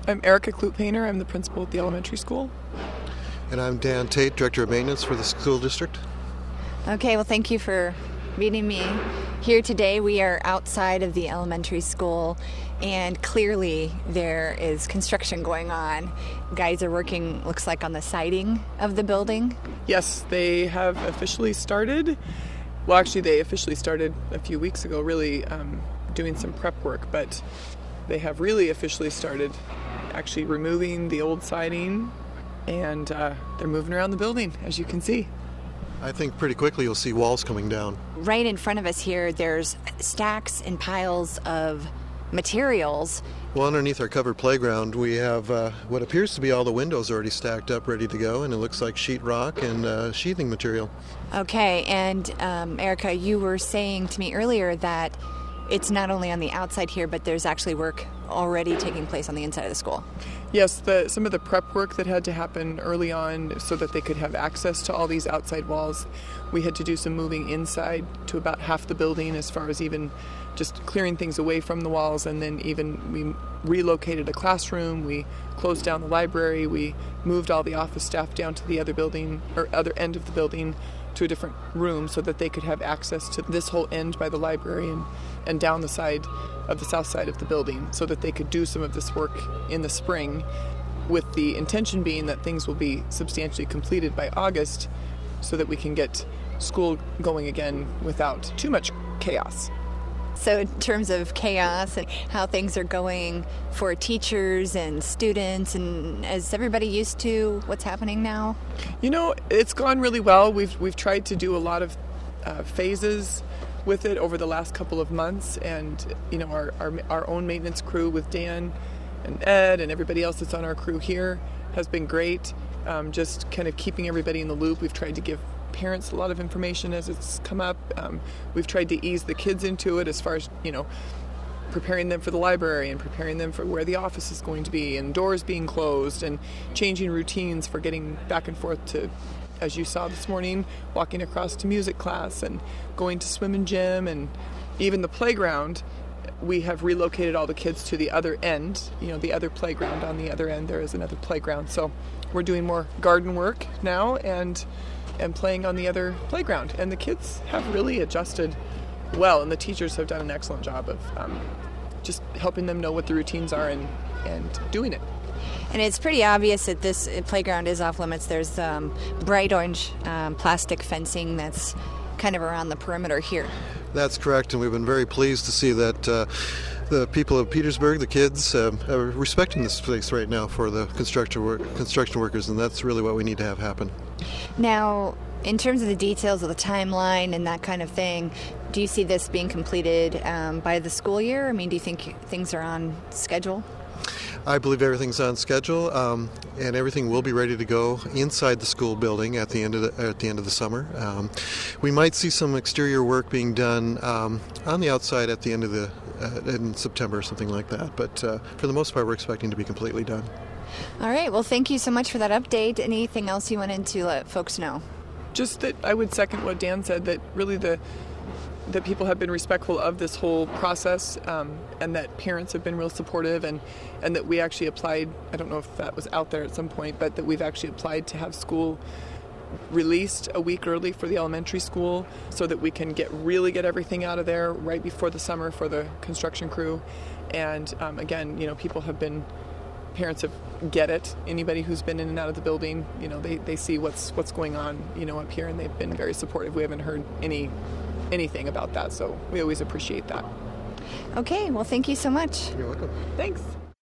I'm Erica Kloot-Painter. I'm the principal at the elementary school. And I'm Dan Tate, Director of Maintenance for the school district. Okay, well, thank you for meeting me here today. We are outside of the elementary school, and clearly there is construction going on. Guys are working, looks like, on the siding of the building. Yes, they have officially started. Well, actually, they officially started a few weeks ago, really doing some prep work, but they have really officially started actually removing the old siding, and they're moving around the building, as you can see. I think pretty quickly you'll see walls coming down. Right in front of us here, there's stacks and piles of materials. Well, underneath our covered playground, we have what appears to be all the windows already stacked up, ready to go, and it looks like sheetrock and sheathing material. Okay, and Erica, you were saying to me earlier that it's not only on the outside here, but there's actually work already taking place on the inside of the school. Yes, some of the prep work that had to happen early on so that they could have access to all these outside walls, we had to do some moving inside to about half the building, as far as even just clearing things away from the walls, and then even we relocated a classroom, we closed down the library, we moved all the office staff down to the other building, or other end of the building, to a different room so that they could have access to this whole end by the library and down the side of the south side of the building, so that they could do some of this work in the spring, with the intention being that things will be substantially completed by August so that we can get school going again without too much chaos. So in terms of chaos and how things are going for teachers and students, and is everybody used to what's happening now? You know, it's gone really well. We've tried to do a lot of phases with it over the last couple of months, and you know, our own maintenance crew with Dan and Ed and everybody else that's on our crew here has been great. Just kind of keeping everybody in the loop. We've tried to give parents a lot of information as it's come up. We've tried to ease the kids into it, as far as, you know, preparing them for the library and preparing them for where the office is going to be, and doors being closed, and changing routines for getting back and forth to, as you saw this morning, walking across to music class and going to swim and gym, and even the playground. We have relocated all the kids to the other end, you know, the other playground. On the other end there is another playground. So we're doing more garden work now and playing on the other playground. And the kids have really adjusted well, and the teachers have done an excellent job of just helping them know what the routines are and doing it. And it's pretty obvious that this playground is off limits. There's bright orange plastic fencing that's kind of around the perimeter here. That's correct, and we've been very pleased to see that the people of Petersburg, the kids, are respecting this place right now for the construction workers, and that's really what we need to have happen. Now, in terms of the details of the timeline and that kind of thing, do you see this being completed by the school year? I mean, do you think things are on schedule? I believe everything's on schedule, and everything will be ready to go inside the school building at the end of the summer. We might see some exterior work being done on the outside at the end of in September or something like that. But for the most part, we're expecting to be completely done. All right. Well, thank you so much for that update. Anything else you wanted to let folks know? Just that I would second what Dan said, that really that people have been respectful of this whole process, and that parents have been real supportive, and that we actually applied, I don't know if that was out there at some point, but that we've actually applied to have school released a week early for the elementary school so that we can really get everything out of there right before the summer for the construction crew. And again, you know, parents get it. Anybody who's been in and out of the building, you know, they see what's going on, you know, up here, and they've been very supportive. We haven't heard anything about that, so we always appreciate that. Okay, well, thank you so much. You're welcome. Thanks.